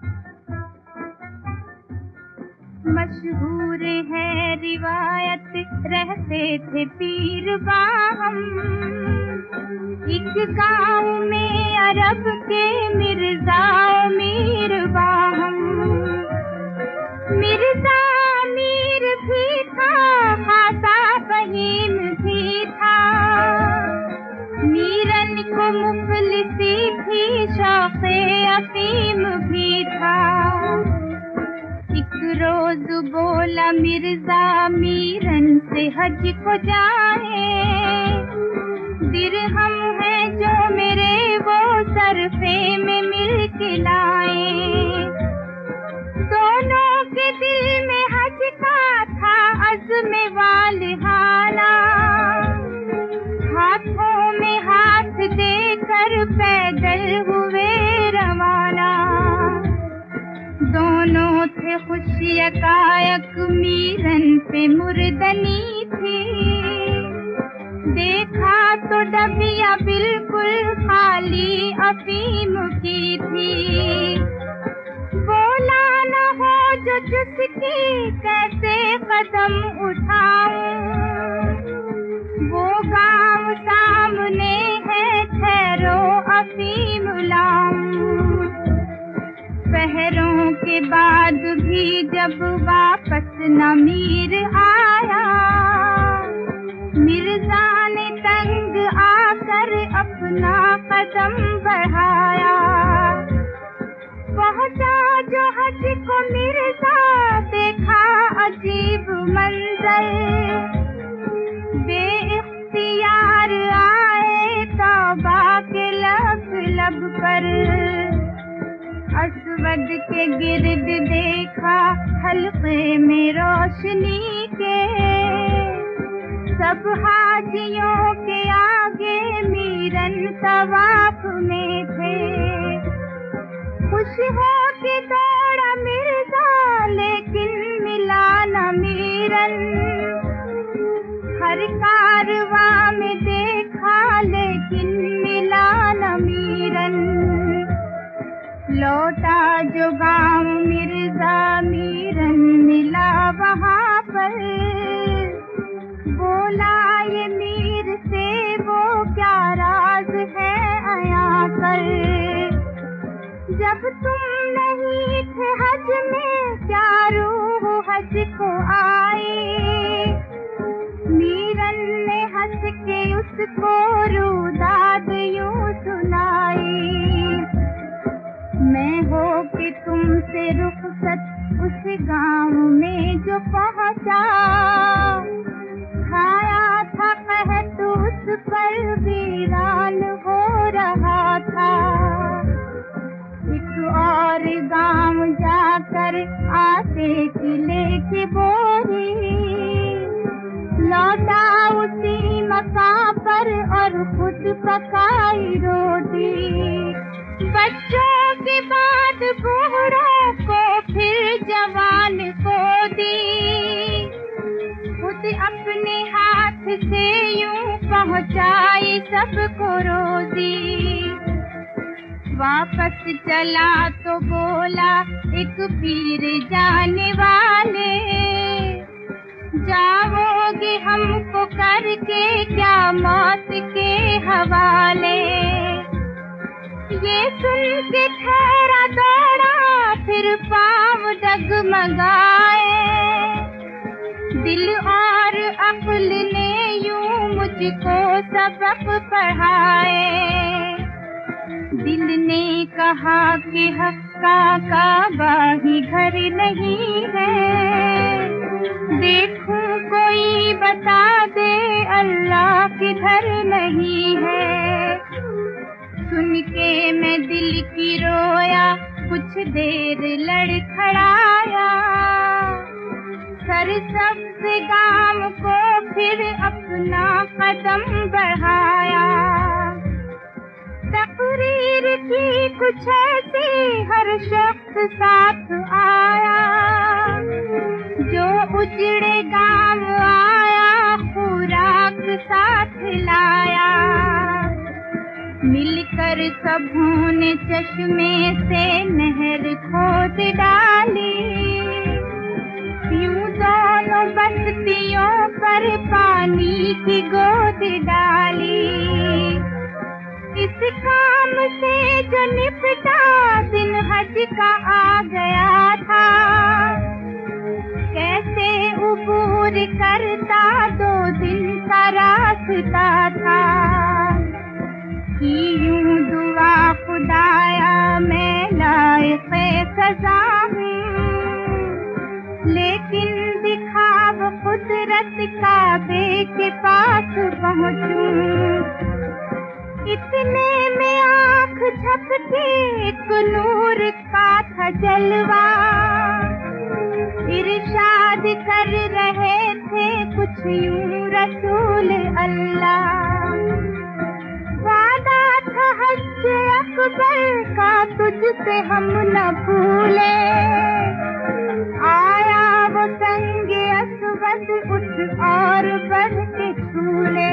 मशहूर है रिवायत, रहते थे पीर बाहम एक गांव में अरब के मिर्जा मीर बाहम। मिर्जा मीर भी था, खासा फहीम भी था, मीरन को मुफलिसी थी, शौक़े अफीम भी था। एक रोज बोला मिर्जा मीरन से हज को जाए, दिरहम है जो मेरे वो सरफे में मिल के लाए। दोनों के दिल में हज का था अज़्म वालिहाना, हाथों में हाथ देकर पैदल हुए रवाना। दोनों थे खुश यकायक, मीरन पे मुर्दनी थी, देखा तो डबिया बिल्कुल खाली अफीम की थी। बोला न हो जो जिसकी कैसे कदम उठाऊं, वो गांव सामने है, ठहरो अफीम लाऊं। पहरों के बाद भी जब वापस न मीर आया, मिर्जा ने तंग आकर अपना कदम बढ़ाया। पहुंचा जो हज को मिर्जा, देखा अजीब मंजर, बेइख्तियार आए तौबा के लब पर। असवद के गिर्द देखा हल्के में रोशनी के, सब हाजियों के आगे मीरन तवाफ में थे। खुश हो के दौड़ा मिर्जा, लेकिन मिला न मीरन, हर कारवां में देखा लेकिन मिला न मीरन। लौटा जो गांव मिर्जा, मीरन मिला वहां पर, बोला ये मीर से वो क्या राज है आया कर। जब तुम नहीं थे हज में, क्या रूह हज को आई। मीरन ने हंस के उसको रुदाद यूं सुनाई। मैं हो कि तुमसे रुखसत उस गांव में जो पहुंचा, छाया था कहत उस पर, वीरान हो रहा था। एक और गांव जाकर आटे की लेके बोरी, लौटा उसी मकां पर और खुद पकाई रोटी। बच्चों के बाद बूढ़ों को, फिर जवान को दी, खुद अपने हाथ से यूं पहुंचाई सबको रोजी। वापस चला तो बोला एक पीर जाने वाले, जाओगे हमको करके क्या मौत के हवाले। ये सुन के ठहरा दौड़ा, फिर पाँव डगमगाए, दिल और अक्ल ने यूं मुझको सबक पढ़ाए। दिल ने कहा कि हक्का काबा ही घर नहीं है, देखूं कोई बता दे अल्लाह किधर नहीं है। सुन के मैं दिल की रोया, कुछ देर लड़खड़ाया, सरसब्ज़ गाम को फिर अपना कदम बढ़ाया। तकरीर की कुछ ऐसी हर शख्स साथ आया, जो उजड़े गांव आया खुराक साथ लाया। मिलकर सबों ने चश्मे से नहर खोद डाली, यूं दोनों बस्तियों पर पानी की गोद डाली। इस काम से जो निपटा दिन हज का आ गया था, कैसे उबूर करता 2 दिन का रास्ता था। कि यूं दुआ खुदाया मैं लायक़े सज़ा हूँ, लेकिन दिखाव कुदरत काबे के पास पहुँचूं। इतने में आँख झपकी एक नूर का था जलवा, इरशाद कर रहे थे कुछ यूं रसूल अल्लाह। वादा था हज अकबर का तुझसे हम न भूले, आया वो संगे असवद उठ और बढ़ के झूले।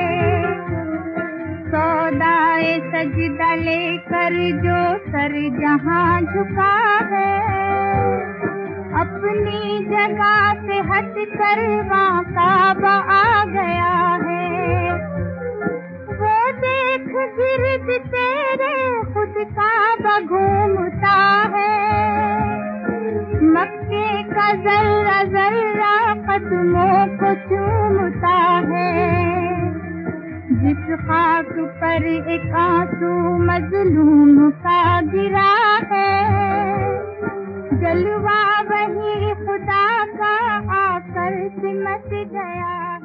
सौदाए सजदा लेकर जो सर जहां झुका है, अपनी जगह से हट कर वहाँ काबा आ गया है। वो देख गिर्द तेरे खुद काबा घूमता है, मक्के का जर्रा जर्रा कदमों को चूमता है। जिस खाक पर एक आंसू मजलूम का गिरा है, जलवा वही खुदा का आकर सिमट गया।